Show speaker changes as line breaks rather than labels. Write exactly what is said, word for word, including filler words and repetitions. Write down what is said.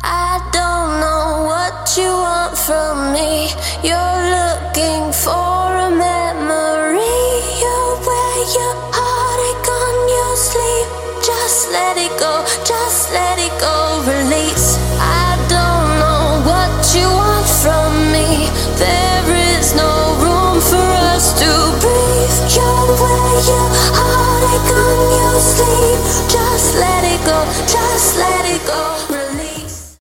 I don't know what you want from me. You're looking for a memory. You wear your heartache on your sleeve. Just let it go.